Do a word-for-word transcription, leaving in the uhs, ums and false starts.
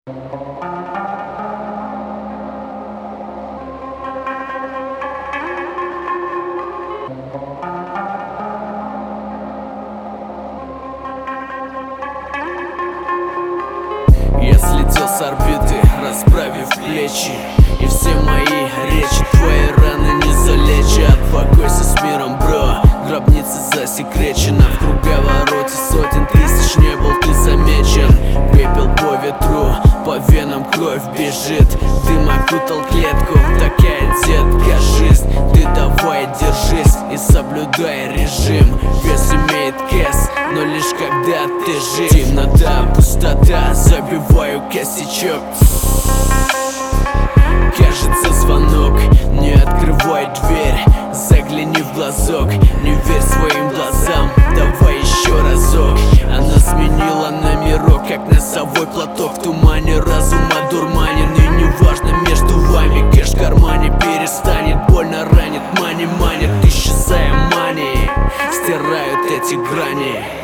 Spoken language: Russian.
Я слетел с орбиты, расправив плечи, и все мои речи твои раны не залечат. Покойся с миром, бро, гробница засекречена. В круговороте сотен тысяч не был ты замечен. Пепел по ветру, по венам кровь бежит. Дым окутал клетку, такая, детка, жизнь. Ты давай держись и соблюдай режим. Вес имеет кэс, но лишь когда ты жив. Темнота, пустота, забиваю косячок. Кажется, звонок, не открывай дверь. Загляни в глазок, не верь своим глазам. Давай еще разок. Она сменила номерок, как носовой платок. В тумане разума дурманен, и неважно между вами. Кэш в кармане перестанет, больно ранит. Мани манит, исчезая мани, стирают эти грани.